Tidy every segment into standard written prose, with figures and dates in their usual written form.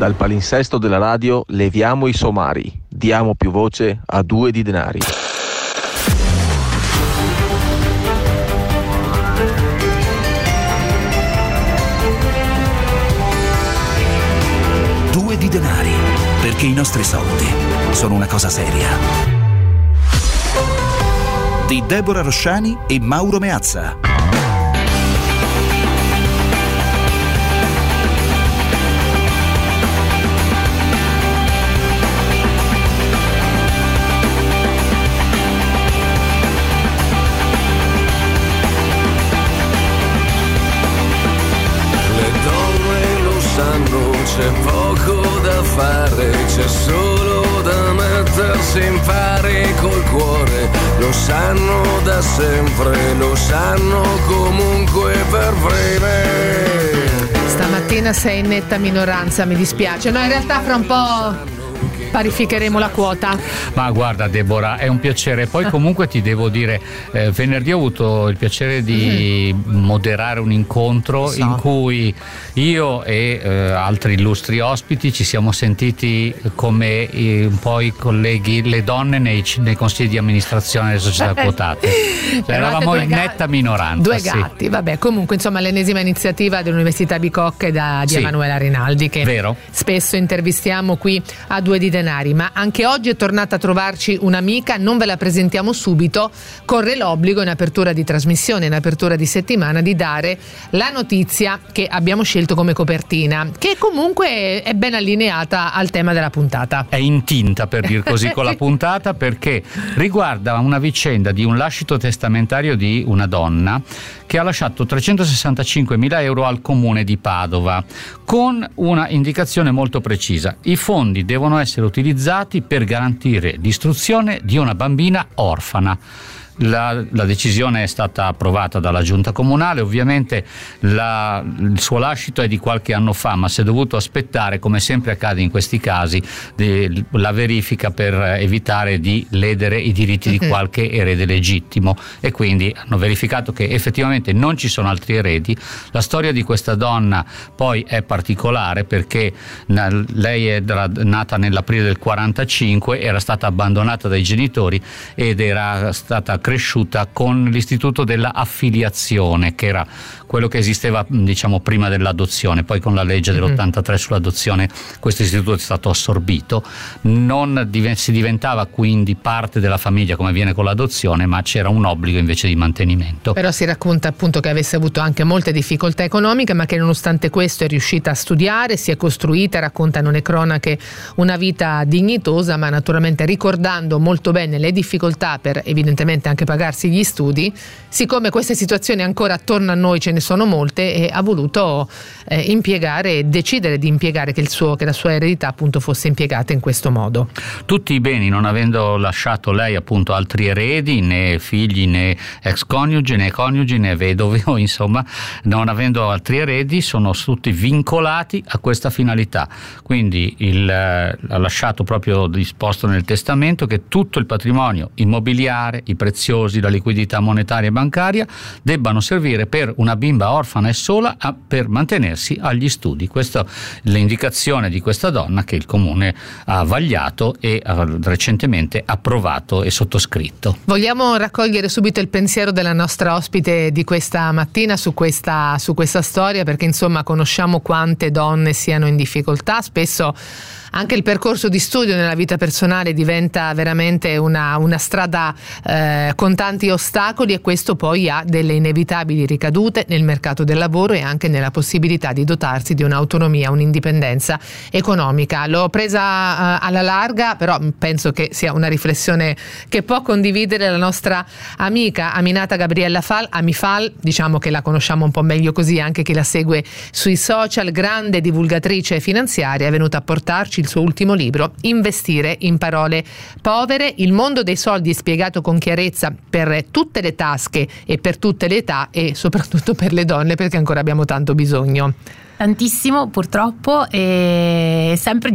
Dal palinsesto della radio leviamo i somari, diamo più voce a 2 di denari. Due di denari, perché i nostri soldi sono una cosa seria. Di Deborah Rosciani e Mauro Meazza. C'è poco da fare, c'è solo da mettersi in pari col cuore. Lo sanno da sempre, lo sanno comunque per breve. Stamattina sei in netta minoranza, mi dispiace. No, in realtà fra un po' parificheremo la quota. Ma guarda Deborah, è un piacere. Poi comunque ti devo dire, venerdì ho avuto il piacere di moderare un incontro in cui io e altri illustri ospiti ci siamo sentiti come un po' i colleghi, le donne nei consigli di amministrazione delle società quotate. Cioè, eravamo in netta minoranza. Due gatti, vabbè, comunque insomma l'ennesima iniziativa dell'Università Bicocca di Emanuela Rinaldi, che vero, spesso intervistiamo qui a Due di denari, ma anche oggi è tornata a trovarci un'amica, non ve la presentiamo subito, corre l'obbligo in apertura di trasmissione, in apertura di settimana, di dare la notizia che abbiamo scelto come copertina, che comunque è ben allineata al tema della puntata. È in tinta, per dir così, con la puntata, perché riguarda una vicenda di un lascito testamentario di una donna che ha lasciato 365.000 euro al comune di Padova, con una indicazione molto precisa: i fondi devono essere utilizzati per garantire l'istruzione di una bambina orfana. La decisione è stata approvata dalla giunta comunale, ovviamente il suo lascito è di qualche anno fa, ma si è dovuto aspettare, come sempre accade in questi casi, la verifica per evitare di ledere i diritti di qualche erede legittimo, e quindi hanno verificato che effettivamente non ci sono altri eredi. La storia di questa donna poi è particolare perché lei è nata nell'aprile del 45, era stata abbandonata dai genitori ed era stata cresciuta con l'istituto della affiliazione, che era quello che esisteva diciamo prima dell'adozione. Poi con la legge dell'83 sull'adozione questo istituto è stato assorbito, non si diventava quindi parte della famiglia come avviene con l'adozione, ma c'era un obbligo invece di mantenimento. Però si racconta appunto che avesse avuto anche molte difficoltà economiche, ma che nonostante questo è riuscita a studiare, si è costruita, raccontano le cronache, una vita dignitosa, ma naturalmente ricordando molto bene le difficoltà per evidentemente anche pagarsi gli studi. Siccome queste situazioni ancora attorno a noi ce ne sono molte, e ha voluto decidere di impiegare che la sua eredità appunto fosse impiegata in questo modo. Tutti i beni, non avendo lasciato lei appunto altri eredi, né figli né ex coniugi né coniugi né vedovi, insomma non avendo altri eredi, sono tutti vincolati a questa finalità. Quindi ha lasciato proprio disposto nel testamento che tutto il patrimonio immobiliare, i preziosi, la liquidità monetaria e bancaria debbano servire per una bimba orfana e sola per mantenersi agli studi. Questa è l'indicazione di questa donna che il comune ha vagliato e ha recentemente approvato e sottoscritto. Vogliamo raccogliere subito il pensiero della nostra ospite di questa mattina su questa storia, perché insomma conosciamo quante donne siano in difficoltà. Spesso anche il percorso di studio nella vita personale diventa veramente una strada con tanti ostacoli, e questo poi ha delle inevitabili ricadute nel mercato del lavoro e anche nella possibilità di dotarsi di un'autonomia, un'indipendenza economica. L'ho presa alla larga, però penso che sia una riflessione che può condividere la nostra amica Aminata Gabriella Fall, Amifal, diciamo che la conosciamo un po' meglio così anche chi la segue sui social, grande divulgatrice finanziaria, è venuta a portarci il suo ultimo libro, Investire in parole povere, il mondo dei soldi spiegato con chiarezza per tutte le tasche e per tutte le età, e soprattutto per le donne, perché ancora abbiamo tanto bisogno. Tantissimo purtroppo, e sempre di più.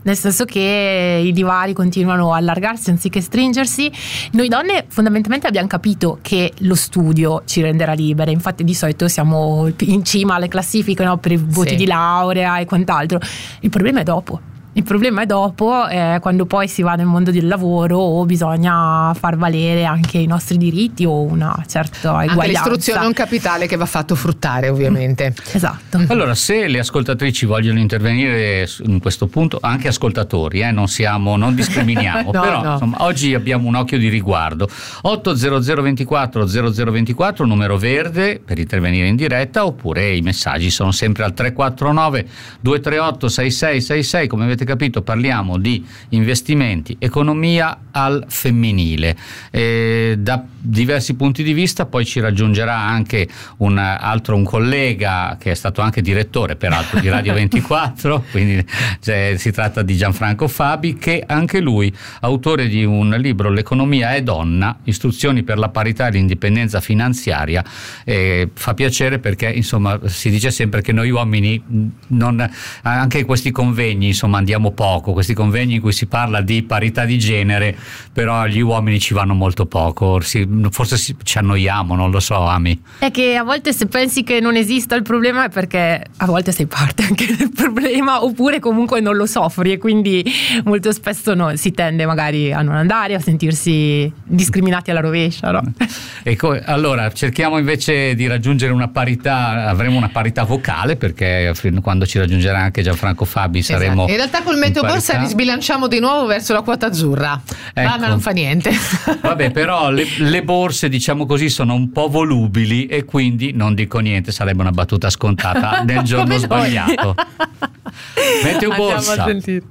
nel senso che i divari continuano a allargarsi anziché stringersi. Noi donne fondamentalmente abbiamo capito che lo studio ci renderà libere, infatti di solito siamo in cima alle classifiche, no, per i voti di laurea e quant'altro. Il problema è dopo. Quando poi si va nel mondo del lavoro o bisogna far valere anche i nostri diritti o una certa eguaglianza. Anche l'istruzione è un capitale che va fatto fruttare, ovviamente. Esatto. Allora, se le ascoltatrici vogliono intervenire in questo punto, anche ascoltatori, non discriminiamo, però insomma, oggi abbiamo un occhio di riguardo. 80024 0024, numero verde per intervenire in diretta, oppure i messaggi sono sempre al 349 238 6666. Come avete capito, parliamo di investimenti, economia al femminile, da diversi punti di vista. Poi ci raggiungerà anche un collega che è stato anche direttore peraltro di Radio 24, quindi si tratta di Gianfranco Fabi, che anche lui autore di un libro, L'economia è donna, istruzioni per la parità e l'indipendenza finanziaria. Fa piacere perché insomma si dice sempre che noi uomini anche in questi convegni insomma andiamo poco, questi convegni in cui si parla di parità di genere, però gli uomini ci vanno molto poco, forse ci annoiamo, non lo so, Ami. È che a volte se pensi che non esista il problema è perché a volte sei parte anche del problema, oppure comunque non lo soffri, e quindi molto spesso si tende magari a non andare, a sentirsi discriminati alla rovescia, no? Ecco, allora cerchiamo invece di raggiungere una parità, avremo una parità vocale, perché quando ci raggiungerà anche Gianfranco Fabi saremo in realtà col Meteo Borsa risbilanciamo di nuovo verso la quota azzurra, ma non fa niente. Vabbè, però le borse, diciamo così, sono un po' volubili e quindi non dico niente, sarebbe una battuta scontata nel giorno sbagliato. Meteo Borsa.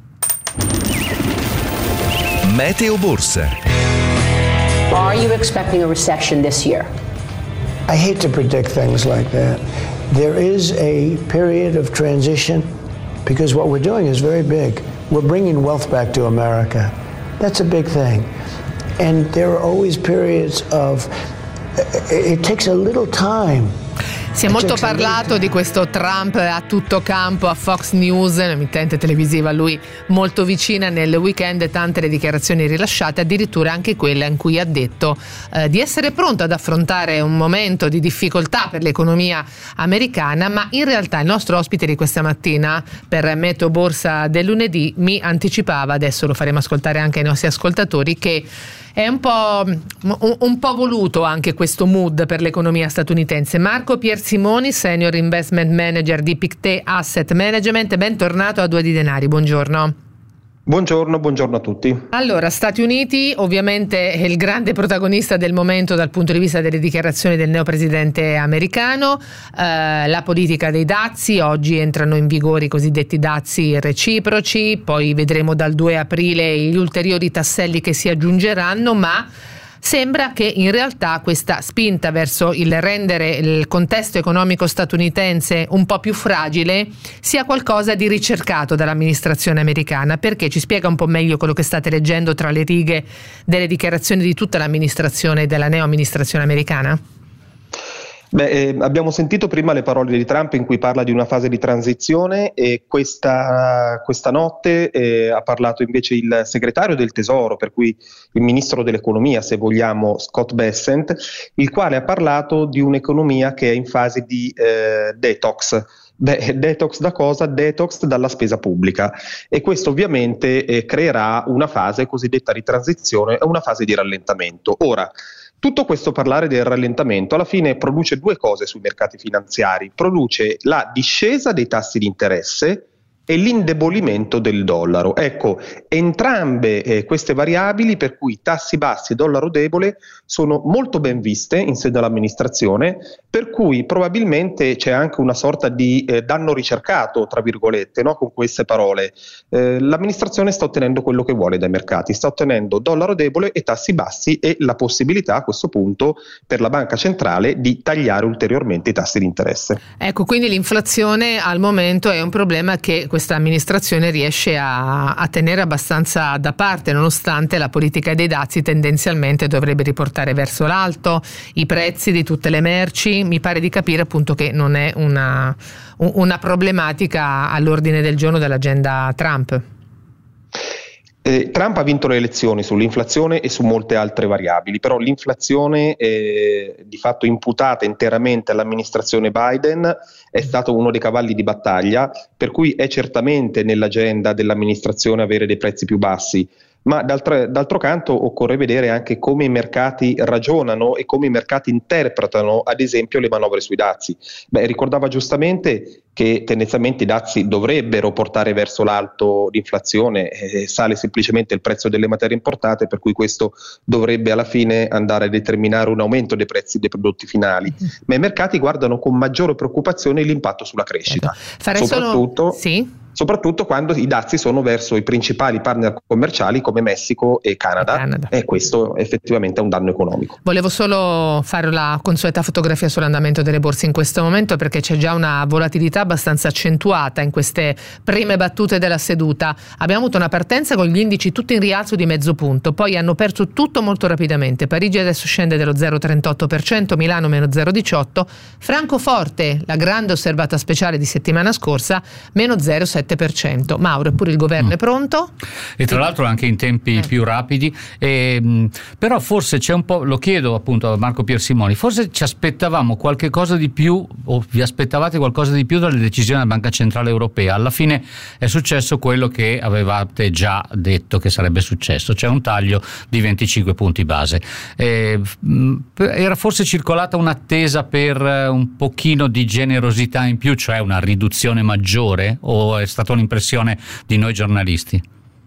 Meteo Borsa. Are you expecting a recession this year? I hate to predict things like that. There is a period of transition because what we're doing is very big. We're bringing wealth back to America. That's a big thing. And there are always periods of, it takes a little time. Si è molto parlato di questo Trump a tutto campo a Fox News, un'emittente televisiva a lui molto vicina, nel weekend, tante le dichiarazioni rilasciate, addirittura anche quella in cui ha detto di essere pronto ad affrontare un momento di difficoltà per l'economia americana, ma in realtà il nostro ospite di questa mattina per Meteo Borsa del lunedì mi anticipava, adesso lo faremo ascoltare anche ai nostri ascoltatori, che è un po' voluto anche questo mood per l'economia statunitense. Marco Piersimoni, Senior Investment Manager di Pictet Asset Management, bentornato a Due di Denari, buongiorno. Buongiorno a tutti. Allora, Stati Uniti ovviamente è il grande protagonista del momento dal punto di vista delle dichiarazioni del neopresidente americano, la politica dei dazi, oggi entrano in vigore i cosiddetti dazi reciproci, poi vedremo dal 2 aprile gli ulteriori tasselli che si aggiungeranno, ma sembra che in realtà questa spinta verso il rendere il contesto economico statunitense un po' più fragile sia qualcosa di ricercato dall'amministrazione americana. Perché? Ci spiega un po' meglio quello che state leggendo tra le righe delle dichiarazioni di tutta l'amministrazione, della neoamministrazione americana? Abbiamo sentito prima le parole di Trump in cui parla di una fase di transizione, e questa notte ha parlato invece il segretario del Tesoro, per cui il ministro dell'economia, se vogliamo, Scott Bessent, il quale ha parlato di un'economia che è in fase di detox. Detox da cosa? Detox dalla spesa pubblica, e questo ovviamente creerà una fase cosiddetta di transizione e una fase di rallentamento. Ora, tutto questo parlare del rallentamento alla fine produce due cose sui mercati finanziari: produce la discesa dei tassi di interesse e l'indebolimento del dollaro. Ecco, entrambe queste variabili, per cui tassi bassi e dollaro debole, sono molto ben viste in sede all'amministrazione, per cui probabilmente c'è anche una sorta di danno ricercato, tra virgolette, no? Con queste parole. L'amministrazione sta ottenendo quello che vuole dai mercati, sta ottenendo dollaro debole e tassi bassi, e la possibilità a questo punto per la banca centrale di tagliare ulteriormente i tassi di interesse. Ecco, quindi l'inflazione al momento è un problema che questa amministrazione riesce a tenere abbastanza da parte, nonostante la politica dei dazi tendenzialmente dovrebbe riportare verso l'alto i prezzi di tutte le merci. Mi pare di capire appunto che non è una problematica all'ordine del giorno dell'agenda Trump. Trump ha vinto le elezioni sull'inflazione e su molte altre variabili, però l'inflazione di fatto imputata interamente all'amministrazione Biden è stato uno dei cavalli di battaglia, per cui è certamente nell'agenda dell'amministrazione avere dei prezzi più bassi. Ma d'altro canto occorre vedere anche come i mercati ragionano e come i mercati interpretano ad esempio le manovre sui dazi. Ricordava giustamente che tendenzialmente i dazi dovrebbero portare verso l'alto l'inflazione, sale semplicemente il prezzo delle materie importate, per cui questo dovrebbe alla fine andare a determinare un aumento dei prezzi dei prodotti finali, ma i mercati guardano con maggiore preoccupazione l'impatto sulla crescita, soprattutto quando i dazi sono verso i principali partner commerciali come Messico e Canada. E questo effettivamente è un danno economico. Volevo solo fare la consueta fotografia sull'andamento delle borse in questo momento, perché c'è già una volatilità abbastanza accentuata in queste prime battute della seduta. Abbiamo avuto una partenza con gli indici tutti in rialzo di mezzo punto, poi hanno perso tutto molto rapidamente. Parigi adesso scende dello 0,38%, Milano meno 0,18%, Francoforte, la grande osservata speciale di settimana scorsa, meno 0,7%. Mauro, eppure il governo è pronto? E tra l'altro anche in tempi più rapidi, però forse c'è un po', lo chiedo appunto a Marco Piersimoni, forse ci aspettavamo qualche cosa di più, o vi aspettavate qualcosa di più dalle decisioni della Banca Centrale Europea? Alla fine è successo quello che avevate già detto che sarebbe successo, cioè un taglio di 25 punti base. Era forse circolata un'attesa per un pochino di generosità in più, cioè una riduzione maggiore, o è stata un'impressione di noi giornalisti?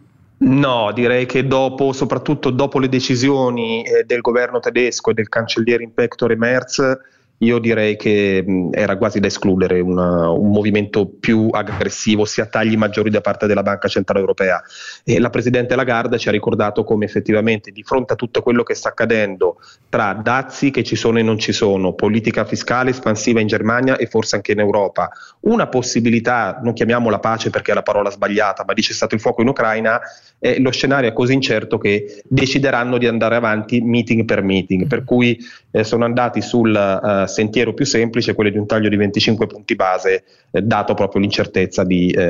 No, direi che soprattutto dopo le decisioni del governo tedesco e del cancelliere in pectore Merz, io direi che era quasi da escludere un movimento più aggressivo, sia tagli maggiori da parte della Banca Centrale Europea. E la Presidente Lagarde ci ha ricordato come effettivamente di fronte a tutto quello che sta accadendo, tra dazi che ci sono e non ci sono, politica fiscale espansiva in Germania e forse anche in Europa, una possibilità, non chiamiamola pace perché è la parola sbagliata, ma di cessato il fuoco in Ucraina, lo scenario è così incerto che decideranno di andare avanti meeting per meeting, per cui sono andati sul sentiero più semplice, quello di un taglio di 25 punti base, dato proprio l'incertezza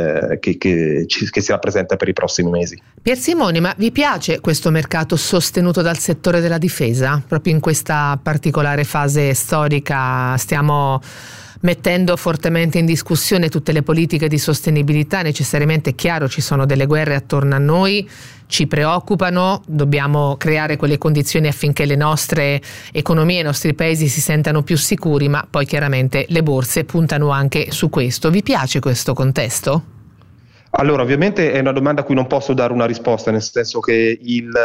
che si rappresenta per i prossimi mesi. Piersimoni, ma vi piace questo mercato sostenuto dal settore della difesa? Proprio in questa particolare fase storica stiamo mettendo fortemente in discussione tutte le politiche di sostenibilità. Necessariamente è chiaro, ci sono delle guerre attorno a noi, ci preoccupano, dobbiamo creare quelle condizioni affinché le nostre economie, i nostri paesi si sentano più sicuri, ma poi chiaramente le borse puntano anche su questo. Vi piace questo contesto? Allora, ovviamente è una domanda a cui non posso dare una risposta, nel senso che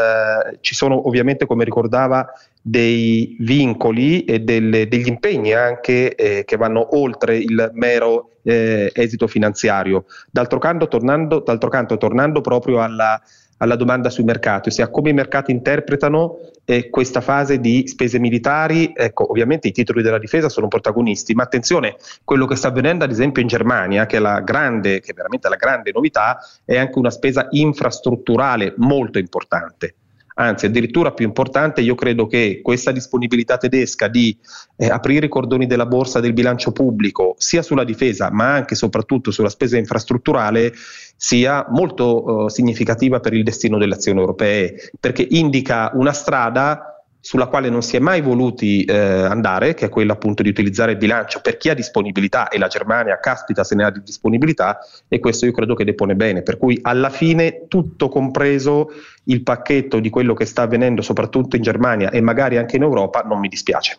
ci sono ovviamente, come ricordava, dei vincoli e degli impegni anche che vanno oltre il mero esito finanziario. D'altro canto, tornando proprio alla domanda sui mercati, ossia come i mercati interpretano questa fase di spese militari. Ecco, ovviamente i titoli della difesa sono protagonisti, ma attenzione, quello che sta avvenendo ad esempio in Germania, che è veramente la grande novità, è anche una spesa infrastrutturale molto importante. Anzi, addirittura più importante, io credo che questa disponibilità tedesca di aprire i cordoni della borsa del bilancio pubblico, sia sulla difesa ma anche e soprattutto sulla spesa infrastrutturale, sia molto significativa per il destino delle azioni europee, perché indica una strada sulla quale non si è mai voluti andare, che è quella appunto di utilizzare il bilancio per chi ha disponibilità, e la Germania caspita se ne ha di disponibilità, e questo io credo che depone bene, per cui alla fine tutto compreso il pacchetto di quello che sta avvenendo soprattutto in Germania e magari anche in Europa non mi dispiace.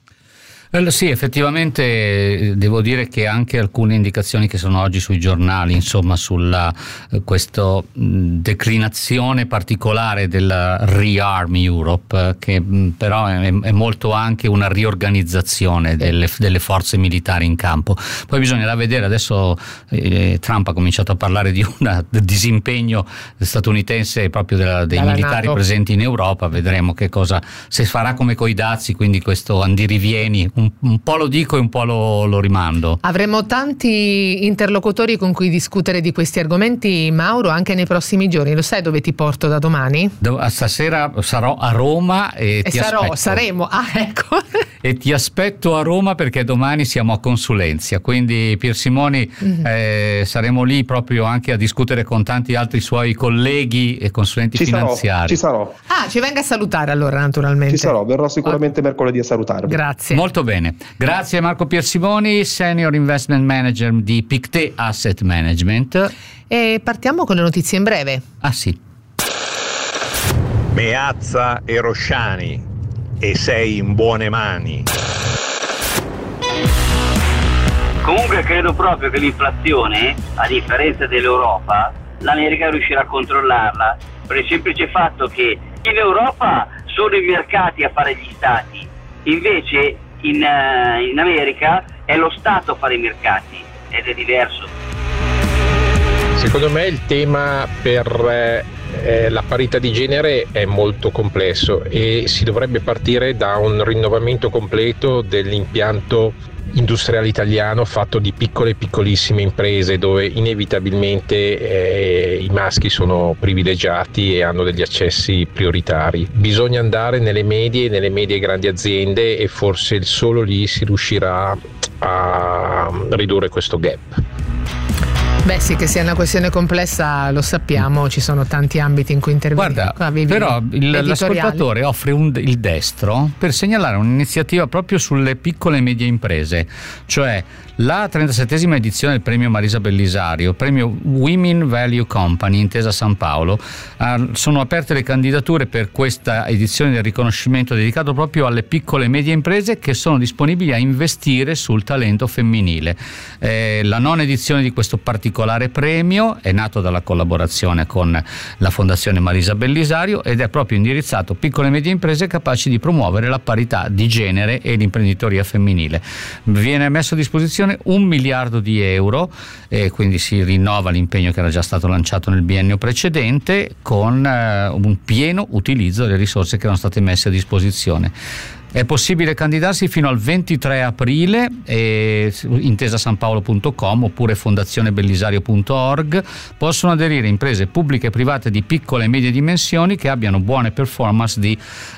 Sì, effettivamente devo dire che anche alcune indicazioni che sono oggi sui giornali, insomma, sulla questa declinazione particolare della Rearm Europe, che però è molto anche una riorganizzazione delle forze militari in campo. Poi bisognerà vedere, adesso Trump ha cominciato a parlare di un disimpegno statunitense proprio dei militari presenti in Europa, vedremo che cosa, se farà come coi dazi, quindi questo andirivieni un po' lo dico e un po' lo rimando. Avremo tanti interlocutori con cui discutere di questi argomenti, Mauro, anche nei prossimi giorni. Lo sai dove ti porto da domani? Stasera sarò a Roma e ti aspetto. Saremo, ecco. E ti aspetto a Roma perché domani siamo a Consulenzia, quindi Pier Simoni saremo lì proprio anche a discutere con tanti altri suoi colleghi e consulenti finanziari. Ci sarò. Ci venga a salutare allora, naturalmente. Ci sarò, verrò sicuramente mercoledì a salutarvi. Grazie. Molto bene. Grazie Marco Piersimoni, Senior Investment Manager di Pictet Asset Management. E partiamo con le notizie in breve. Ah sì. Meazza e Rosciani, e sei in buone mani. Comunque credo proprio che l'inflazione, a differenza dell'Europa, l'America riuscirà a controllarla, per il semplice fatto che in Europa sono i mercati a fare gli stati, invece in America è lo Stato a fare i mercati, ed è diverso. Secondo me il tema per la parità di genere è molto complesso e si dovrebbe partire da un rinnovamento completo dell'impianto industriale italiano fatto di piccole e piccolissime imprese, dove inevitabilmente i maschi sono privilegiati e hanno degli accessi prioritari. Bisogna andare nelle medie e grandi aziende e forse solo lì si riuscirà a ridurre questo gap. Beh sì, che sia una questione complessa lo sappiamo, ci sono tanti ambiti in cui intervenire. Guarda, però l'ascoltatore offre il destro per segnalare un'iniziativa proprio sulle piccole e medie imprese, cioè la 37esima edizione del premio Marisa Bellisario, premio Women Value Company, Intesa San Paolo. Sono aperte le candidature per questa edizione del riconoscimento dedicato proprio alle piccole e medie imprese che sono disponibili a investire sul talento femminile. La nona edizione di questo particolare premio è nato dalla collaborazione con la Fondazione Marisa Bellisario ed è proprio indirizzato a piccole e medie imprese capaci di promuovere la parità di genere e l'imprenditoria femminile. Viene messo a disposizione 1 miliardo di euro e quindi si rinnova l'impegno che era già stato lanciato nel biennio precedente con un pieno utilizzo delle risorse che erano state messe a disposizione. È possibile candidarsi fino al 23 aprile, intesasanpaolo.com oppure fondazionebellisario.org. Possono aderire imprese pubbliche e private di piccole e medie dimensioni che abbiano buone performance in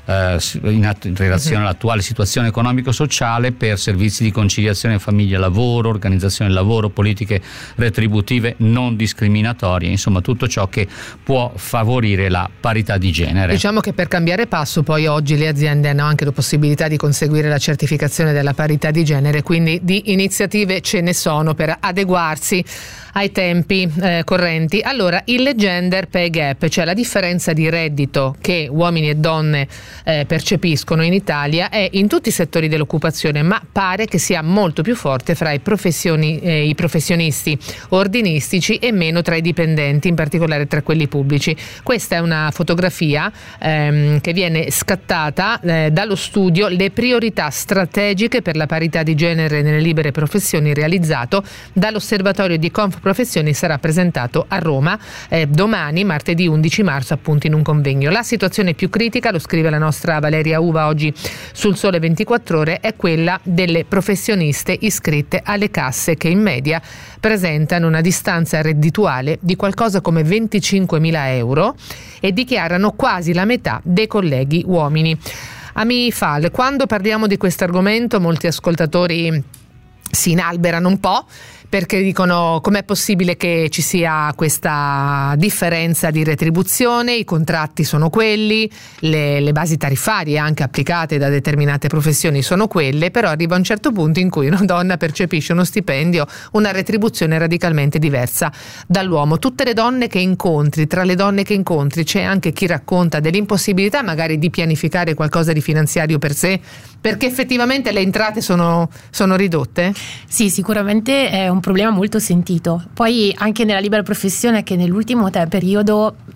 relazione all'attuale situazione economico-sociale per servizi di conciliazione famiglia-lavoro, organizzazione del lavoro, politiche retributive non discriminatorie, insomma tutto ciò che può favorire la parità di genere. Diciamo che per cambiare passo poi oggi le aziende hanno anche la possibilità di conseguire la certificazione della parità di genere, quindi di iniziative ce ne sono per adeguarsi ai tempi correnti. Allora, il gender pay gap, cioè la differenza di reddito che uomini e donne percepiscono in Italia, è in tutti i settori dell'occupazione, ma pare che sia molto più forte fra i professionisti ordinistici e meno tra i dipendenti, in particolare tra quelli pubblici. Questa è una fotografia che viene scattata dallo studio Le priorità strategiche per la parità di genere nelle libere professioni, realizzato dall'Osservatorio di Confprofessioni. Sarà presentato a Roma domani, martedì 11 marzo, appunto in un convegno. La situazione più critica, lo scrive la nostra Valeria Uva oggi sul Sole 24 Ore, è quella delle professioniste iscritte alle casse, che in media presentano una distanza reddituale di qualcosa come 25.000 euro e dichiarano quasi la metà dei colleghi uomini. Ami Fal, quando parliamo di questo argomento molti ascoltatori si inalberano un po' perché dicono com'è possibile che ci sia questa differenza di retribuzione, i contratti sono quelli, le basi tariffarie anche applicate da determinate professioni sono quelle, però arriva un certo punto in cui una donna percepisce uno stipendio, una retribuzione radicalmente diversa dall'uomo. Tutte le donne che incontri, tra le donne che incontri c'è anche chi racconta dell'impossibilità magari di pianificare qualcosa di finanziario per sé, perché effettivamente le entrate sono ridotte? Sì, sicuramente è un problema molto sentito. Poi anche nella libera professione, che nell'ultimo periodo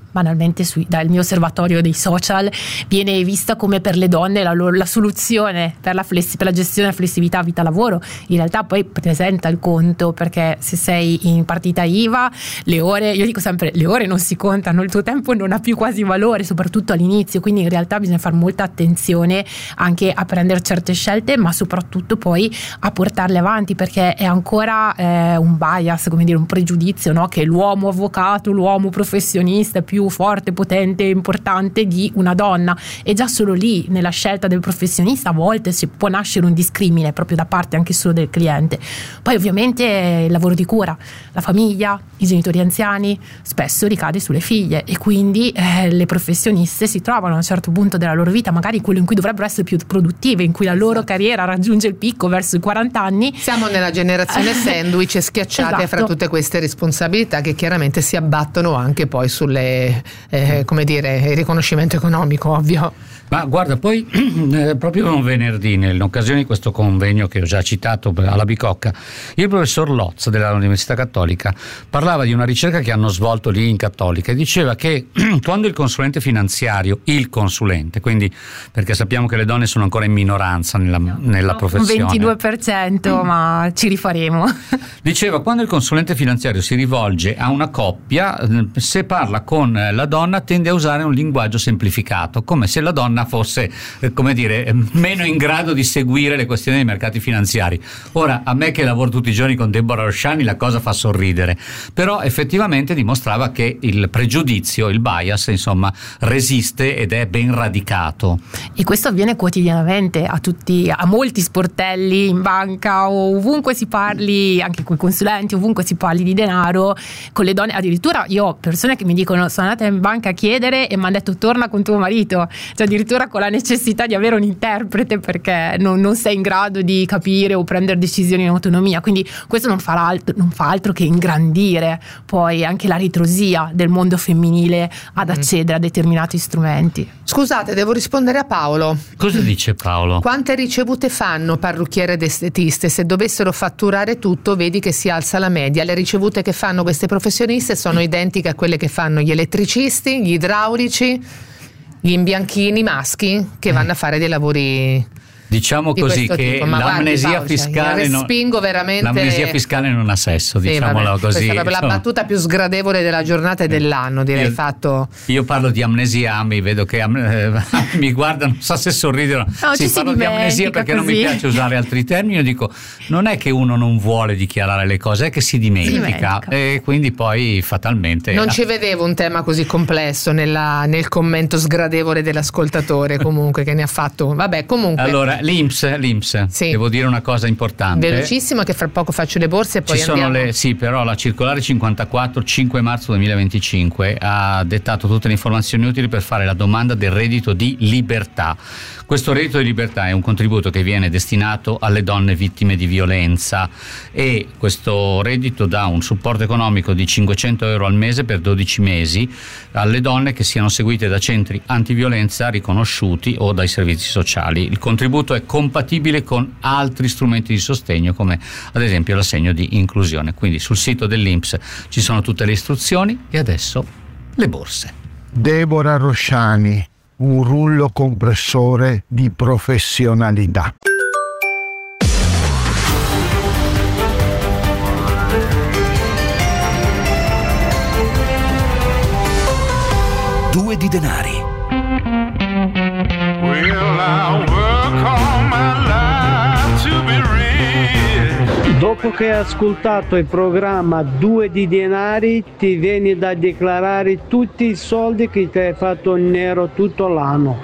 banalmente dal mio osservatorio dei social viene vista come per le donne la soluzione per la gestione della flessibilità vita-lavoro. In realtà poi presenta il conto, perché se sei in partita IVA le ore, io dico sempre, le ore non si contano, il tuo tempo non ha più quasi valore, soprattutto all'inizio, quindi in realtà bisogna fare molta attenzione anche a prendere certe scelte, ma soprattutto poi a portarle avanti, perché è ancora un bias, come dire, un pregiudizio, no? Che l'uomo avvocato, l'uomo professionista è più forte, potente, importante di una donna, e già solo lì nella scelta del professionista a volte si può nascere un discrimine proprio da parte anche solo del cliente. Poi ovviamente il lavoro di cura, la famiglia, i genitori anziani spesso ricade sulle figlie, e quindi le professioniste si trovano a un certo punto della loro vita, magari quello in cui dovrebbero essere più produttive, in cui la loro carriera raggiunge il picco verso i 40 anni. Siamo nella generazione sandwich e schiacciate fra tutte queste responsabilità che chiaramente si abbattono anche poi sulle come dire, il riconoscimento economico, ovvio. Ma guarda, poi proprio venerdì, nell'occasione di questo convegno che ho già citato alla Bicocca, il professor Lotz dell'Università Cattolica parlava di una ricerca che hanno svolto lì in Cattolica, e diceva che quando il consulente finanziario, quindi perché sappiamo che le donne sono ancora in minoranza nella professione, un 22%, ma ci rifaremo. Diceva, quando il consulente finanziario si rivolge a una coppia, se parla con la donna tende a usare un linguaggio semplificato, come se la donna fosse, come dire, meno in grado di seguire le questioni dei mercati finanziari. Ora, a me che lavoro tutti i giorni con Deborah Rosciani la cosa fa sorridere, però effettivamente dimostrava che il pregiudizio, il bias, insomma, resiste ed è ben radicato. E questo avviene quotidianamente a molti sportelli in banca, o ovunque si parli, anche con i consulenti, ovunque si parli di denaro, con le donne. Addirittura io ho persone che mi dicono: sono andata in banca a chiedere e mi hanno detto torna con tuo marito, cioè addirittura con la necessità di avere un interprete perché non sei in grado di capire o prendere decisioni in autonomia. Quindi questo non fa altro che ingrandire poi anche la ritrosia del mondo femminile ad accedere a determinati strumenti. Scusate, devo rispondere a Paolo. Cosa dice Paolo? Quante ricevute fanno parrucchiere ed estetiste? Se dovessero fatturare tutto, vedi che si alza la media. Le ricevute che fanno queste professioniste sono identiche a quelle che fanno gli elettricisti, gli idraulici, gli imbianchini maschi che vanno a fare dei lavori, diciamo così, che l'amnesia fiscale l'amnesia fiscale non ha sesso, diciamolo così. Questa è proprio la battuta più sgradevole della giornata e dell'anno, direi. Io parlo di amnesia, mi vedo che mi guardano, non so se sorridono. Parlo di amnesia perché non mi piace usare altri termini. Io dico, non è che uno non vuole dichiarare le cose, è che si dimentica. E quindi poi fatalmente non ci vedevo un tema così complesso nel commento sgradevole dell'ascoltatore, comunque, che ne ha fatto. Vabbè, comunque. Allora, l'INPS, sì. Devo dire una cosa importante, velocissimo, che fra poco faccio le borse e poi sì, però la circolare 54 5 marzo 2025 ha dettato tutte le informazioni utili per fare la domanda del reddito di libertà. Questo reddito di libertà è un contributo che viene destinato alle donne vittime di violenza, e questo reddito dà un supporto economico di 500 euro al mese per 12 mesi alle donne che siano seguite da centri antiviolenza riconosciuti o dai servizi sociali. Il contributo è compatibile con altri strumenti di sostegno, come ad esempio l'assegno di inclusione. Quindi sul sito dell'INPS ci sono tutte le istruzioni, e adesso le borse. Deborah Rosciani, un rullo compressore di professionalità. Due di denari. Dopo che hai ascoltato il programma Due di denari, ti viene da dichiarare tutti i soldi che ti hai fatto nero tutto l'anno.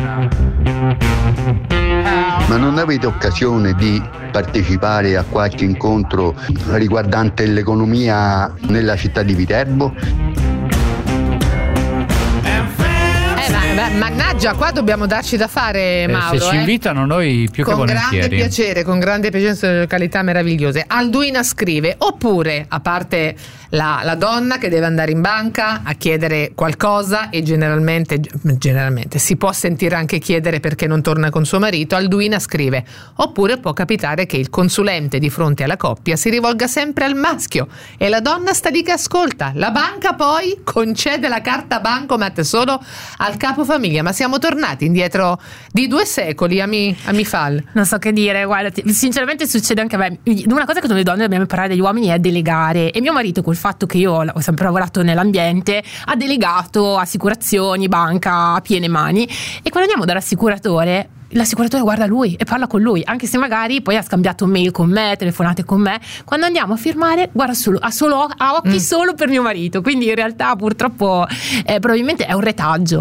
Ma non avete occasione di partecipare a qualche incontro riguardante l'economia nella città di Viterbo? Mannaggia, qua dobbiamo darci da fare, Mauro. Se ci invitano noi più che volentieri. Con grande piacere, località meravigliose. Alduina scrive: oppure, a parte la donna che deve andare in banca a chiedere qualcosa, e generalmente si può sentire anche chiedere perché non torna con suo marito, Alduina scrive: oppure può capitare che il consulente di fronte alla coppia si rivolga sempre al maschio e la donna sta lì che ascolta. La banca poi concede la carta bancomat solo al capofamiglia. Ma siamo tornati indietro di 2 secoli, ami Fal. Non so che dire, guarda, sinceramente succede anche a me. Una cosa che noi donne dobbiamo imparare dagli uomini è delegare, e mio marito, col fatto che io ho sempre lavorato nell'ambiente, ha delegato assicurazioni, banca a piene mani, e quando andiamo dall'assicuratore, l'assicuratore guarda lui e parla con lui, anche se magari poi ha scambiato mail con me, telefonate con me. Quando andiamo a firmare guarda ha occhi solo per mio marito, quindi in realtà purtroppo probabilmente è un retaggio,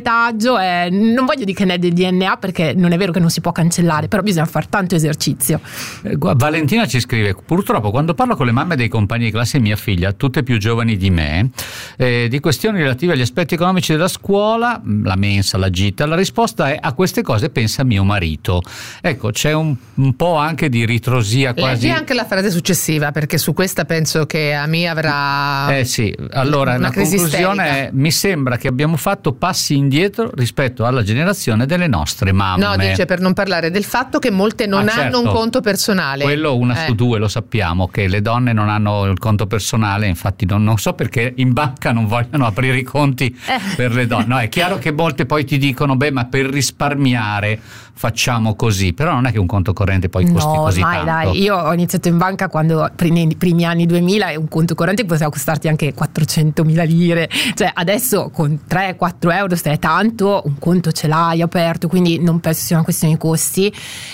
non voglio dire che ne è del DNA, perché non è vero che non si può cancellare, però bisogna fare tanto esercizio. Valentina ci scrive: purtroppo quando parlo con le mamme dei compagni di classe di mia figlia, tutte più giovani di me, di questioni relative agli aspetti economici della scuola, la mensa, la gita, la risposta è: a queste cose pensa mio marito. Ecco, c'è un po' anche di ritrosia quasi. Leggi anche la frase successiva, perché su questa penso che Ami avrà sì, allora la conclusione è: mi sembra che abbiamo fatto passi indietro rispetto alla generazione delle nostre mamme. No, dice, per non parlare del fatto che molte non hanno un conto personale. Quello una su 2 lo sappiamo, che le donne non hanno il conto personale, infatti non so perché in banca non vogliono aprire i conti per le donne. No, è chiaro che molte poi ti dicono: beh, ma per risparmiare facciamo così, però non è che un conto corrente poi costi così tanto. Dai, io ho iniziato in banca quando nei primi anni 2000 e un conto corrente poteva costarti anche 400.000 lire, cioè adesso con 3-4 euro stai tanto, un conto ce l'hai aperto, quindi non penso sia una questione di costi.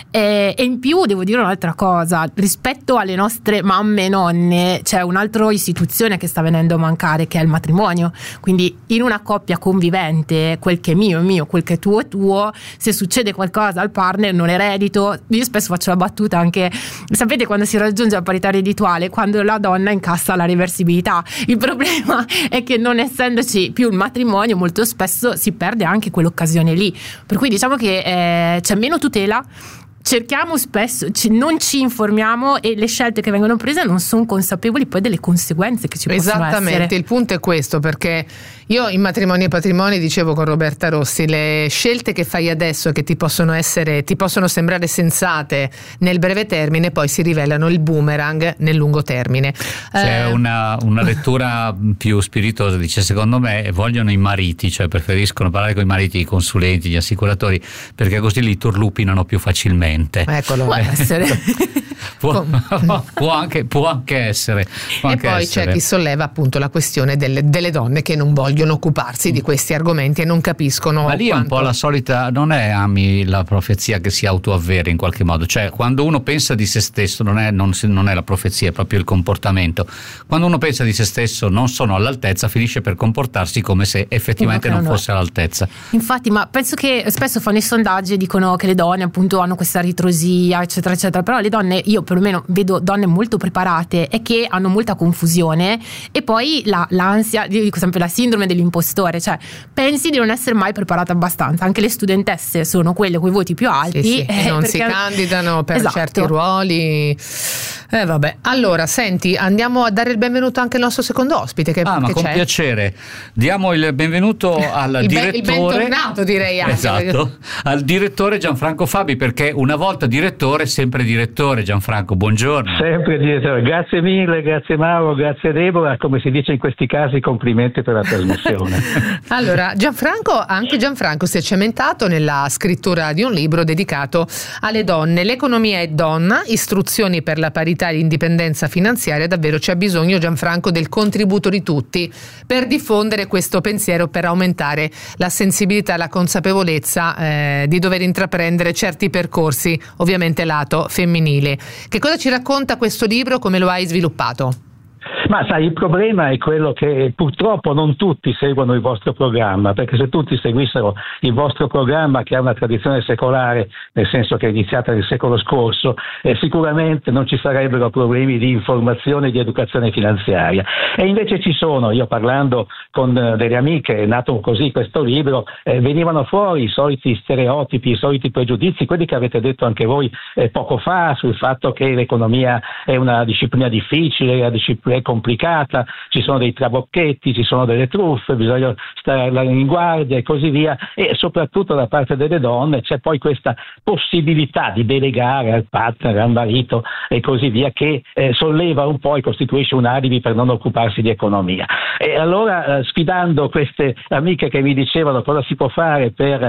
E in più devo dire un'altra cosa: rispetto alle nostre mamme e nonne c'è un'altra istituzione che sta venendo a mancare, che è il matrimonio. Quindi in una coppia convivente, quel che è mio è mio, quel che è tuo, se succede qualcosa al partner non eredito. Io spesso faccio la battuta anche, sapete, quando si raggiunge la parità reddituale, quando la donna incassa la reversibilità. Il problema è che, non essendoci più il matrimonio, molto spesso si perde anche quell'occasione lì, per cui diciamo che c'è meno tutela. Cerchiamo spesso, non ci informiamo, e le scelte che vengono prese non sono consapevoli poi delle conseguenze che ci possono essere. Esattamente, il punto è questo, perché io in Matrimoni e Patrimoni dicevo con Roberta Rossi: le scelte che fai adesso, che ti possono sembrare sensate nel breve termine, poi si rivelano il boomerang nel lungo termine. C'è una lettura più spiritosa, dice: secondo me vogliono i mariti, cioè preferiscono parlare con i mariti, i consulenti, gli assicuratori, perché così li turlupinano più facilmente. Eccolo. Può essere. può anche essere. E poi c'è chi solleva appunto la questione delle donne che non vogliono occuparsi di questi argomenti e non capiscono. Ma lì è un po' la solita, non è, Ami, la profezia che si autoavvera in qualche modo. Cioè, quando uno pensa di se stesso, non è la profezia, è proprio il comportamento. Quando uno pensa di se stesso non sono all'altezza, finisce per comportarsi come se effettivamente non fosse all'altezza. Infatti, ma penso che spesso fanno i sondaggi e dicono che le donne appunto hanno questa ritrosia, eccetera eccetera, però le donne, io perlomeno vedo donne molto preparate e che hanno molta confusione, e poi l'ansia, io dico sempre la sindrome dell'impostore, cioè pensi di non essere mai preparata abbastanza. Anche le studentesse sono quelle con i voti più alti, non si candidano per certi ruoli. Vabbè, allora senti, andiamo a dare il benvenuto anche al nostro secondo ospite ma con piacere diamo il benvenuto al direttore, il bentornato, direi anche. Esatto, al direttore Gianfranco Fabi, perché una volta direttore sempre direttore. Gianfranco, buongiorno. Sempre direttore, grazie mille, grazie Mauro, grazie Deborah, come si dice in questi casi, complimenti per la trasmissione. Allora, anche Gianfranco si è cementato nella scrittura di un libro dedicato alle donne. L'economia è donna, istruzioni per la parità e l'indipendenza finanziaria. Davvero c'è bisogno, Gianfranco, del contributo di tutti per diffondere questo pensiero, per aumentare la sensibilità e la consapevolezza di dover intraprendere certi percorsi, ovviamente lato femminile. Che cosa ci racconta questo libro? Come lo hai sviluppato? Ma sai, il problema è quello che purtroppo non tutti seguono il vostro programma, perché se tutti seguissero il vostro programma, che ha una tradizione secolare, nel senso che è iniziata nel secolo scorso, sicuramente non ci sarebbero problemi di informazione e di educazione finanziaria. E invece ci sono. Io parlando con delle amiche, è nato così questo libro, venivano fuori i soliti stereotipi, i soliti pregiudizi, quelli che avete detto anche voi poco fa, sul fatto che l'economia è una disciplina difficile, la disciplina è complicata, ci sono dei trabocchetti, ci sono delle truffe, bisogna stare in guardia e così via, e soprattutto da parte delle donne c'è poi questa possibilità di delegare al partner, al marito e così via, che solleva un po' e costituisce un alibi per non occuparsi di economia. E allora sfidando queste amiche che mi dicevano cosa si può fare per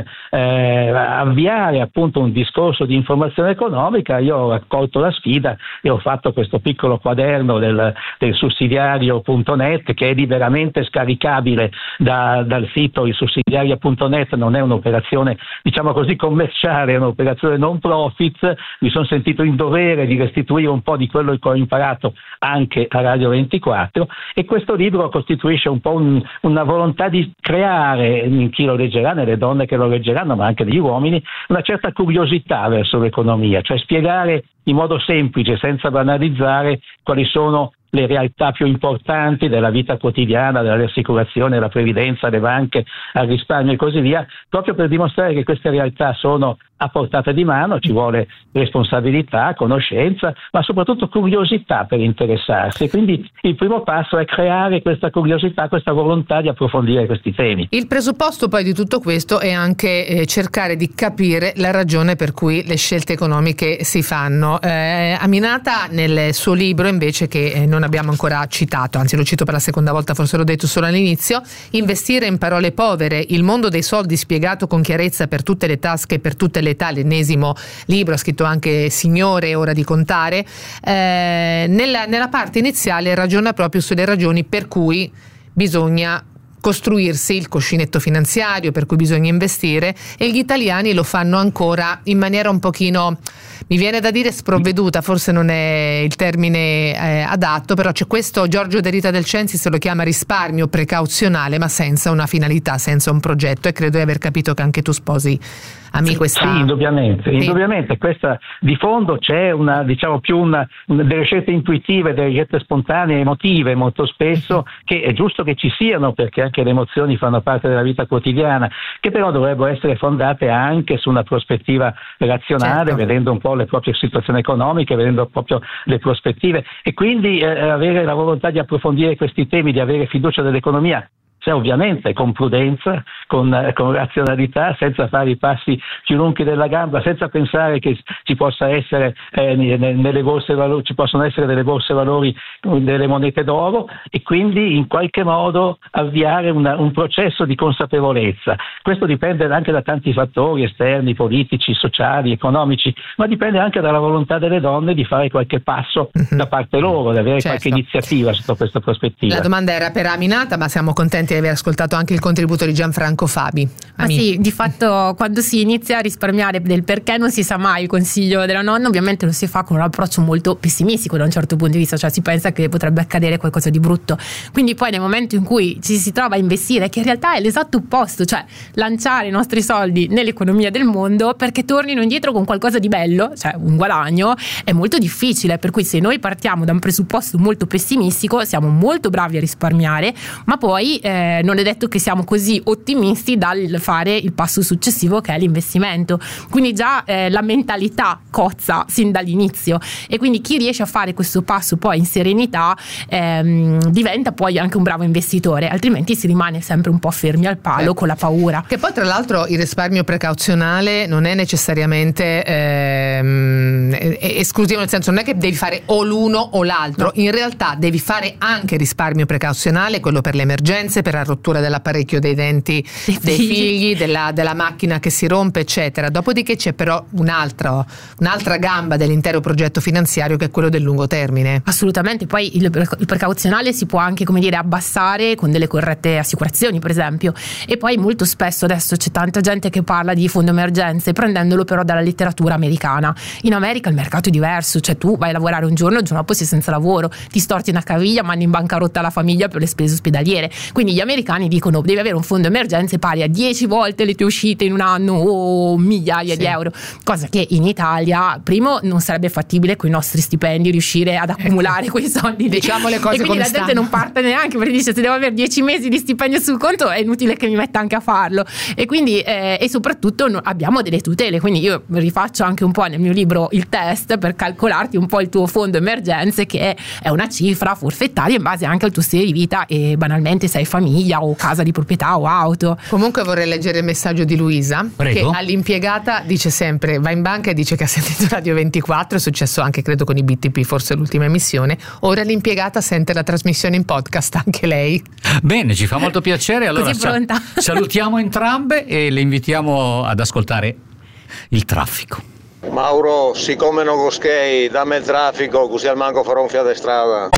avviare appunto un discorso di informazione economica, io ho accolto la sfida e ho fatto questo piccolo quaderno del sussidiario.net, che è liberamente scaricabile dal sito. Il sussidiario.net non è un'operazione, diciamo così, commerciale, è un'operazione non profit. Mi sono sentito in dovere di restituire un po' di quello che ho imparato anche a Radio 24, e questo libro costituisce un po' una volontà di creare in chi lo leggerà, nelle donne che lo leggeranno, ma anche negli uomini, una certa curiosità verso l'economia, cioè spiegare in modo semplice, senza banalizzare, quali sono le realtà più importanti della vita quotidiana, dell'assicurazione, della previdenza, delle banche, al risparmio e così via, proprio per dimostrare che queste realtà sono a portata di mano. Ci vuole responsabilità, conoscenza, ma soprattutto curiosità per interessarsi. Quindi il primo passo è creare questa curiosità, questa volontà di approfondire questi temi. Il presupposto poi di tutto questo è anche cercare di capire la ragione per cui le scelte economiche si fanno. Aminata, nel suo libro invece, che non abbiamo ancora citato, anzi lo cito per la seconda volta, forse l'ho detto solo all'inizio, Investire in parole povere, il mondo dei soldi spiegato con chiarezza per tutte le tasche e per tutte le età, l'ennesimo libro, ha scritto anche Signore, ora di contare. Nella parte iniziale ragiona proprio sulle ragioni per cui bisogna costruirsi il cuscinetto finanziario, per cui bisogna investire, e gli italiani lo fanno ancora in maniera un pochino, mi viene da dire sprovveduta, forse non è il termine adatto, però c'è questo, Giorgio De Rita del Censi se lo chiama risparmio precauzionale, ma senza una finalità, senza un progetto, e credo di aver capito che anche tu sposi questa. Sì, indubbiamente questa di fondo c'è una, diciamo, più delle scelte intuitive, delle scelte spontanee, emotive molto spesso, che è giusto che ci siano, perché anche le emozioni fanno parte della vita quotidiana, che però dovrebbero essere fondate anche su una prospettiva razionale, certo, vedendo un po' le proprie situazioni economiche, vedendo proprio le prospettive, e quindi avere la volontà di approfondire questi temi, di avere fiducia nell'economia. Ovviamente con prudenza, con razionalità, senza fare i passi più lunghi della gamba, senza pensare che ci possa essere nelle borse valori, ci possono essere delle borse valori, delle monete d'oro, e quindi in qualche modo avviare un processo di consapevolezza. Questo dipende anche da tanti fattori esterni, politici, sociali, economici, ma dipende anche dalla volontà delle donne di fare qualche passo da parte loro, di avere qualche iniziativa sotto questa prospettiva. La domanda era per Aminata, ma siamo contenti di aver ascoltato anche il contributo di Gianfranco Fabi. Ma sì, di fatto quando si inizia a risparmiare del perché non si sa mai, il consiglio della nonna ovviamente lo si fa con un approccio molto pessimistico da un certo punto di vista, cioè si pensa che potrebbe accadere qualcosa di brutto, quindi poi nel momento in cui ci si trova a investire, che in realtà è l'esatto opposto, cioè lanciare i nostri soldi nell'economia del mondo perché tornino indietro con qualcosa di bello, cioè un guadagno, è molto difficile. Per cui se noi partiamo da un presupposto molto pessimistico siamo molto bravi a risparmiare, ma poi non è detto che siamo così ottimisti dal fare il passo successivo, che è l'investimento. Quindi già la mentalità cozza sin dall'inizio, e quindi chi riesce a fare questo passo poi in serenità diventa poi anche un bravo investitore, altrimenti si rimane sempre un po' fermi al palo con la paura. Che poi tra l'altro il risparmio precauzionale non è necessariamente esclusivo, nel senso non è che devi fare o l'uno o l'altro, in realtà devi fare anche risparmio precauzionale, quello per le emergenze, per la rottura dell'apparecchio dei denti dei figli, della macchina che si rompe, eccetera. Dopodiché c'è però un'altra gamba dell'intero progetto finanziario, che è quello del lungo termine. Assolutamente, poi il precauzionale si può anche, come dire, abbassare con delle corrette assicurazioni, per esempio. E poi molto spesso adesso c'è tanta gente che parla di fondo emergenze, prendendolo però dalla letteratura americana. In America il mercato è diverso, cioè tu vai a lavorare un giorno, il giorno dopo sei senza lavoro, ti storti una caviglia, mandi in bancarotta la famiglia per le spese ospedaliere. Quindi gli americani dicono devi avere un fondo emergenze pari a 10 volte le tue uscite in un anno o migliaia di euro, cosa che in Italia primo non sarebbe fattibile con i nostri stipendi riuscire ad accumulare quei soldi. Diciamo le cose, e quindi la gente non parte neanche, perché dice se devo avere 10 mesi di stipendio sul conto è inutile che mi metta anche a farlo. E quindi e soprattutto abbiamo delle tutele, quindi io rifaccio anche un po' nel mio libro il test per calcolarti un po' il tuo fondo emergenze, che è una cifra forfettaria in base anche al tuo stile di vita e banalmente se hai famiglia o casa di proprietà o auto. Comunque vorrei leggere il messaggio di Luisa. Prego. Che all'impiegata dice sempre, va in banca e dice che ha sentito Radio 24, è successo anche credo con i BTP, forse l'ultima emissione. Ora l'impiegata sente la trasmissione in podcast anche lei. Bene, ci fa molto piacere. Allora salutiamo entrambe e le invitiamo ad ascoltare il traffico. Mauro, siccome non coschei, dammi il traffico così al manco farò un fiato di strada.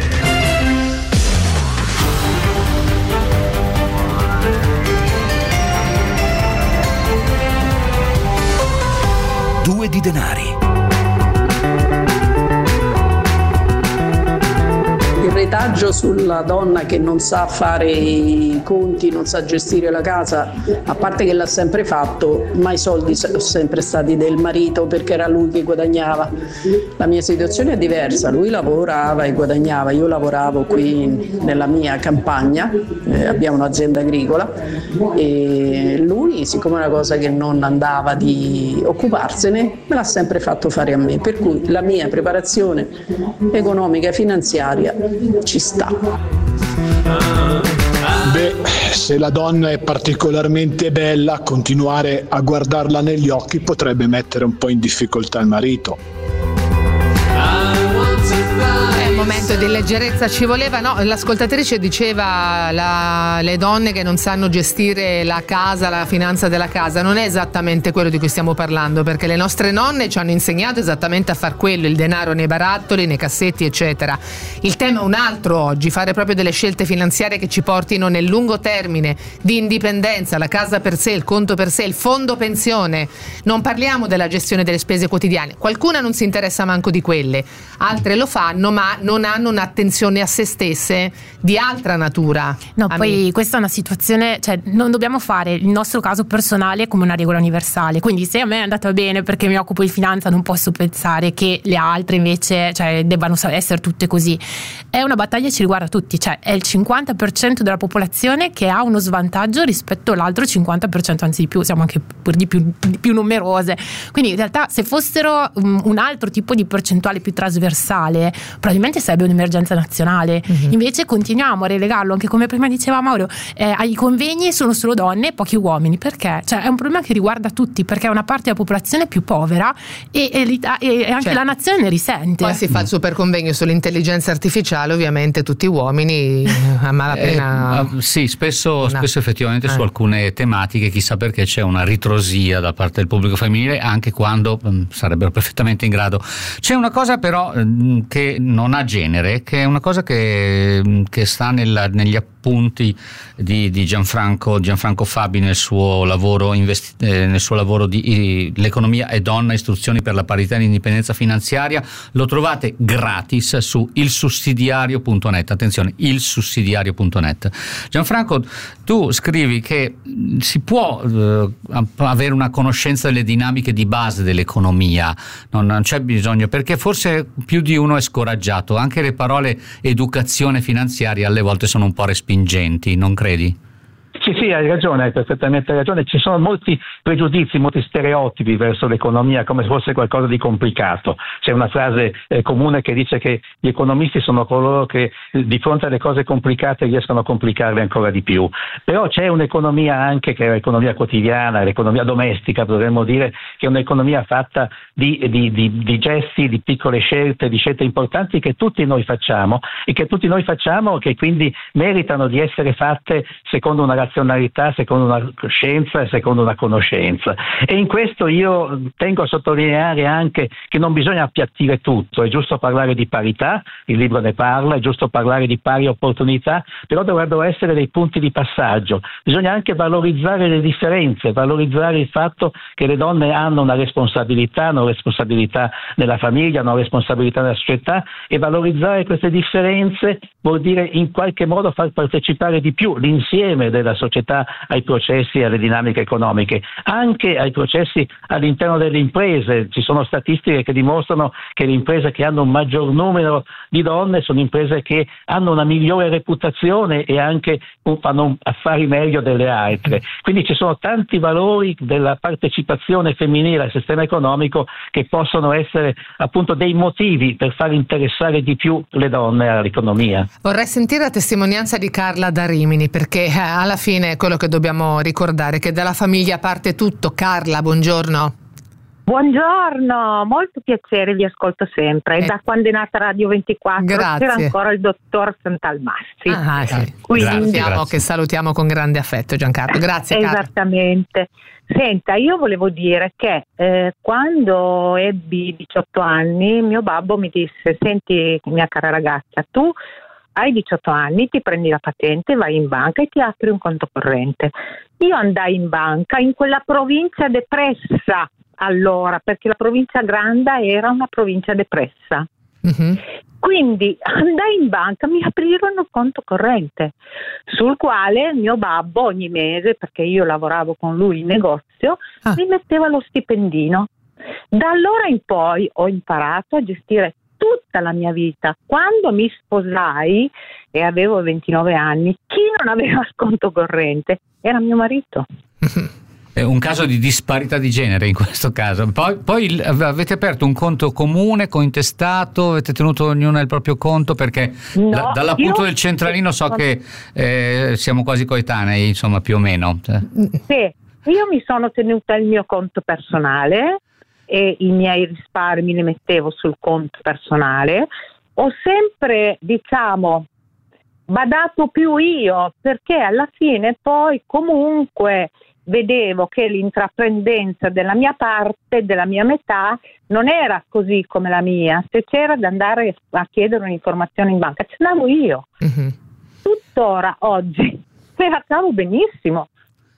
Due di denari. Il retaggio sulla donna che non sa fare i conti, non sa gestire la casa, a parte che l'ha sempre fatto, ma i soldi sono sempre stati del marito perché era lui che guadagnava. La mia situazione è diversa, lui lavorava e guadagnava, io lavoravo qui nella mia campagna, abbiamo un'azienda agricola e lui, siccome è una cosa che non andava di occuparsene, me l'ha sempre fatto fare a me, per cui la mia preparazione economica e finanziaria ci sta. Beh, se la donna è particolarmente bella, continuare a guardarla negli occhi potrebbe mettere un po' in difficoltà il marito. Momento di leggerezza ci voleva, no? L'ascoltatrice diceva le donne che non sanno gestire la casa, la finanza della casa. Non è esattamente quello di cui stiamo parlando, perché le nostre nonne ci hanno insegnato esattamente a far quello, il denaro nei barattoli, nei cassetti, eccetera. Il tema è un altro oggi, fare proprio delle scelte finanziarie che ci portino nel lungo termine di indipendenza, la casa per sé, il conto per sé, il fondo pensione. Non parliamo della gestione delle spese quotidiane, qualcuna non si interessa manco di quelle, altre lo fanno ma non hanno un'attenzione a se stesse di altra natura. No, poi questa è una situazione, cioè non dobbiamo fare il nostro caso personale come una regola universale, quindi se a me è andata bene perché mi occupo di finanza non posso pensare che le altre invece, cioè, debbano essere tutte così. È una battaglia che ci riguarda tutti, cioè è il 50% della popolazione che ha uno svantaggio rispetto all'altro 50%, anzi di più, siamo anche di più numerose, quindi in realtà se fossero un altro tipo di percentuale più trasversale probabilmente sarebbe un'emergenza nazionale. Invece continuiamo a relegarlo, anche come prima diceva Mauro, ai convegni sono solo donne e pochi uomini. Perché? Cioè è un problema che riguarda tutti, perché è una parte della popolazione più povera e anche la nazione ne risente. Poi si fa il super convegno sull'intelligenza artificiale, ovviamente tutti uomini a malapena. Sì, spesso effettivamente su alcune tematiche, chissà perché c'è una ritrosia da parte del pubblico femminile, anche quando sarebbero perfettamente in grado. C'è una cosa però che non ha genere, che è una cosa che sta negli appunti di Gianfranco Fabi nel suo lavoro di l'economia e donna, istruzioni per la parità e l'indipendenza finanziaria. Lo trovate gratis su ilsussidiario.net. Attenzione, ilsussidiario.net. Gianfranco, tu scrivi che si può avere una conoscenza delle dinamiche di base dell'economia, non c'è bisogno, perché forse più di uno è scoraggiato. Anche le parole educazione finanziaria alle volte sono un po' respingenti, non credi? Sì, hai ragione, hai perfettamente ragione. Ci sono molti pregiudizi, molti stereotipi verso l'economia, come se fosse qualcosa di complicato. C'è una frase comune che dice che gli economisti sono coloro che di fronte alle cose complicate riescono a complicarle ancora di più. Però c'è un'economia anche, che è l'economia quotidiana, l'economia domestica, dovremmo dire, che è un'economia fatta di gesti, di piccole scelte, di scelte importanti che tutti noi facciamo e che quindi meritano di essere fatte secondo una razionalità razionalità, secondo una scienza e secondo una conoscenza. E in questo io tengo a sottolineare anche che non bisogna appiattire tutto, è giusto parlare di parità, il libro ne parla, è giusto parlare di pari opportunità, però dovrebbero essere dei punti di passaggio. Bisogna anche valorizzare le differenze, valorizzare il fatto che le donne hanno una responsabilità nella famiglia, hanno responsabilità nella società, e valorizzare queste differenze vuol dire in qualche modo far partecipare di più l'insieme della società ai processi e alle dinamiche economiche, anche ai processi all'interno delle imprese. Ci sono statistiche che dimostrano che le imprese che hanno un maggior numero di donne sono imprese che hanno una migliore reputazione e anche fanno affari meglio delle altre. Quindi ci sono tanti valori della partecipazione femminile al sistema economico che possono essere appunto dei motivi per far interessare di più le donne all'economia. Vorrei sentire la testimonianza di Carla da Rimini, perché alla fine quello che dobbiamo ricordare è che dalla famiglia parte tutto. Carla, buongiorno. Buongiorno, molto piacere, vi ascolto sempre. Da quando è nata Radio 24 c'era ancora il dottor Santalmassi. Sì. Quindi Che salutiamo con grande affetto, Giancarlo. Grazie. Esattamente. Senta, io volevo dire che quando ebbi 18 anni mio babbo mi disse: senti mia cara ragazza, tu hai 18 anni, ti prendi la patente, vai in banca e ti apri un conto corrente. Io andai in banca in quella provincia depressa allora, perché la provincia Granda era una provincia depressa. Quindi andai in banca, mi aprirono il conto corrente sul quale mio babbo ogni mese, perché io lavoravo con lui in negozio, mi metteva lo stipendino. Da allora in poi ho imparato a gestire tutta la mia vita. Quando mi sposai e avevo 29 anni, chi non aveva il conto corrente era mio marito. È un caso di disparità di genere in questo caso. Poi avete aperto un conto comune, cointestato, avete tenuto ognuno il proprio conto, perché dall'appunto del centralino so che siamo quasi coetanei, insomma, più o meno. Sì, io mi sono tenuta il mio conto personale e i miei risparmi li mettevo sul conto personale. Ho sempre, badato più io, perché alla fine poi comunque vedevo che l'intraprendenza della mia parte, della mia metà, non era così come la mia. Se c'era da andare a chiedere un'informazione in banca, ce l'avevo io. Tuttora oggi me la cavo benissimo.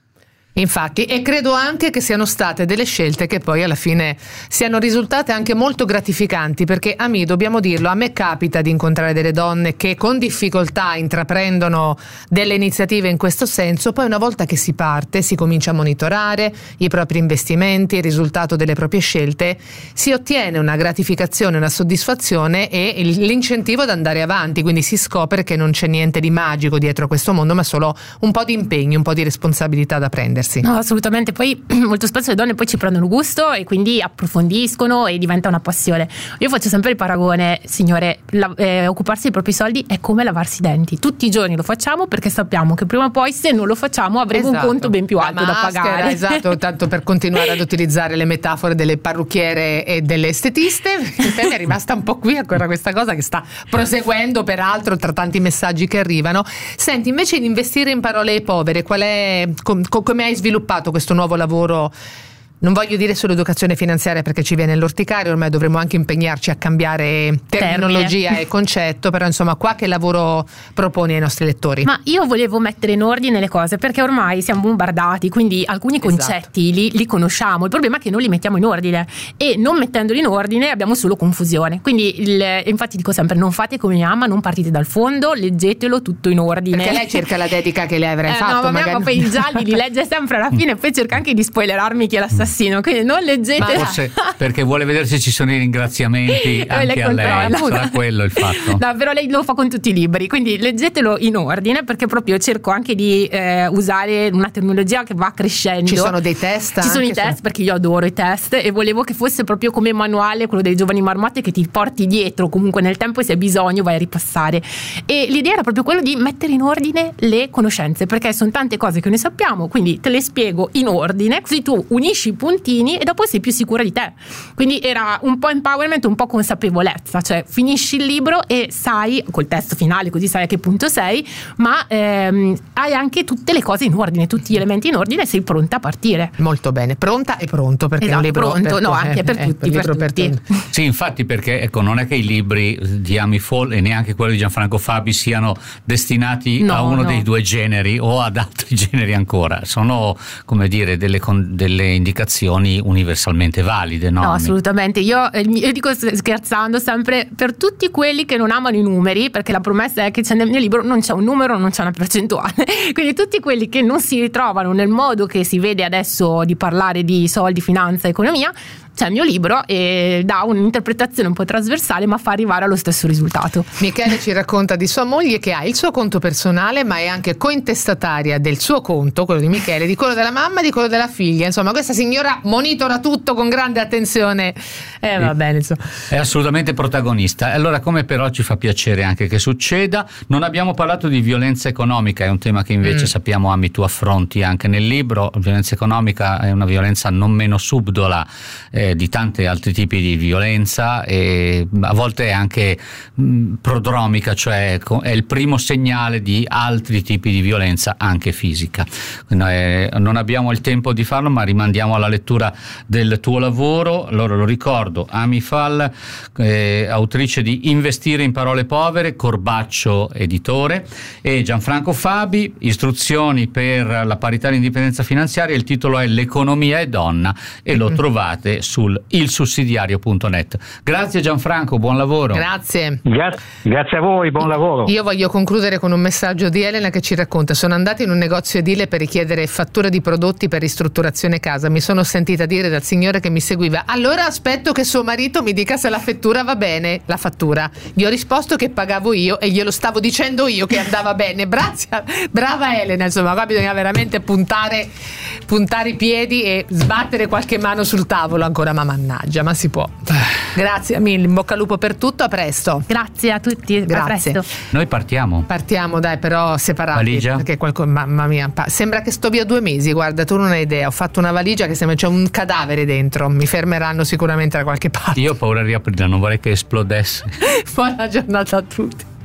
Infatti, e credo anche che siano state delle scelte che poi alla fine siano risultate anche molto gratificanti, perché dobbiamo dirlo, a me capita di incontrare delle donne che con difficoltà intraprendono delle iniziative in questo senso, poi una volta che si parte, si comincia a monitorare i propri investimenti, il risultato delle proprie scelte, si ottiene una gratificazione, una soddisfazione e l'incentivo ad andare avanti, quindi si scopre che non c'è niente di magico dietro questo mondo, ma solo un po' di impegno, un po' di responsabilità da prendersi. No, assolutamente. Poi molto spesso le donne poi ci prendono gusto e quindi approfondiscono e diventa una passione. Io faccio sempre il paragone, signore, occuparsi dei propri soldi è come lavarsi i denti. Tutti i giorni lo facciamo perché sappiamo che prima o poi, se non lo facciamo, avremo un conto ben più alto da pagare. Esatto, tanto per continuare ad utilizzare le metafore delle parrucchiere e delle estetiste, perché mi è rimasta un po' qui ancora questa cosa che sta proseguendo peraltro tra tanti messaggi che arrivano. Senti, invece di investire in parole povere, qual è, come hai sviluppato questo nuovo lavoro? Non voglio dire solo educazione finanziaria perché ci viene l'orticaria, ormai dovremmo anche impegnarci a cambiare terminologia e concetto, però insomma qua che lavoro proponi ai nostri lettori? Ma io volevo mettere in ordine le cose perché ormai siamo bombardati, quindi alcuni concetti li conosciamo, il problema è che non li mettiamo in ordine e non mettendoli in ordine abbiamo solo confusione, quindi infatti dico sempre non fate come mia mamma, non partite dal fondo, leggetelo tutto in ordine. Perché lei cerca la dedica che le avrei fatto. No, ma mia mamma poi i gialli li legge sempre alla fine e poi cerca anche di spoilerarmi chi è l'assassino. Quindi non leggete. Ma forse perché vuole vedere se ci sono i ringraziamenti anche a lei, sarà quello il fatto. No, però lei lo fa con tutti i libri, quindi leggetelo in ordine, perché proprio cerco anche di usare una terminologia che va crescendo. Ci sono dei test? Ci sono i test, perché io adoro i test e volevo che fosse proprio come manuale quello dei giovani marmotte, che ti porti dietro comunque nel tempo e se hai bisogno vai a ripassare. E l'idea era proprio quello di mettere in ordine le conoscenze, perché sono tante cose che ne sappiamo, quindi te le spiego in ordine, così tu unisci puntini e dopo sei più sicura di te. Quindi era un po' empowerment, un po' consapevolezza, cioè finisci il libro e sai, col testo finale così sai a che punto sei, ma hai anche tutte le cose in ordine, tutti gli elementi in ordine e sei pronta a partire. Molto bene, pronta e pronto, perché è un libro pronto, per anche per tutti, per tutti. Sì, infatti, perché ecco, non è che i libri di Amy Fall e neanche quelli di Gianfranco Fabi siano destinati a uno dei due generi o ad altri generi ancora, sono, come dire, delle indicazioni universalmente valide, no? No, assolutamente. Io dico scherzando sempre, per tutti quelli che non amano i numeri, perché la promessa è che nel mio libro non c'è un numero, non c'è una percentuale, quindi tutti quelli che non si ritrovano nel modo che si vede adesso di parlare di soldi, finanza, economia, c'è il mio libro e dà un'interpretazione un po' trasversale, ma fa arrivare allo stesso risultato. Michele ci racconta di sua moglie che ha il suo conto personale, ma è anche cointestataria del suo conto, quello di Michele, di quello della mamma, di quello della figlia. Insomma, questa signora monitora tutto con grande attenzione. Va bene, insomma. È assolutamente protagonista. Allora, come però ci fa piacere anche che succeda, non abbiamo parlato di violenza economica, è un tema che invece sappiamo, Ami, tu affronti anche nel libro. Violenza economica è una violenza non meno subdola di tanti altri tipi di violenza, e a volte è anche prodromica, cioè è il primo segnale di altri tipi di violenza anche fisica. Non abbiamo il tempo di farlo, ma rimandiamo alla lettura del tuo lavoro. Allora lo ricordo, Amy Fall, autrice di Investire in parole povere, Corbaccio editore, e Gianfranco Fabi, Istruzioni per la parità e l'indipendenza finanziaria. Il titolo è L'economia è donna e lo trovate sul ilsussidiario.net. Grazie Gianfranco, buon lavoro. Grazie. Grazie a voi, buon lavoro. Io voglio concludere con un messaggio di Elena che ci racconta: sono andata in un negozio edile per richiedere fattura di prodotti per ristrutturazione casa, mi sono sentita dire dal signore che mi seguiva: allora aspetto che suo marito mi dica se la fattura va bene. La fattura, gli ho risposto che pagavo io e glielo stavo dicendo io che andava bene. Brava Elena, insomma qua bisogna veramente puntare i piedi e sbattere qualche mano sul tavolo ancora, ma mannaggia, ma si può. Grazie mille, in bocca al lupo per tutto, a presto. Grazie a tutti, grazie. A presto. Noi partiamo dai, però separati. Valigia? Perché mamma mia, sembra che sto via 2 mesi, guarda, tu non hai idea, ho fatto una valigia che sembra c'è un cadavere dentro, mi fermeranno sicuramente da qualche parte. Io ho paura di riaprirla, non vorrei che esplodesse. Buona giornata a tutti.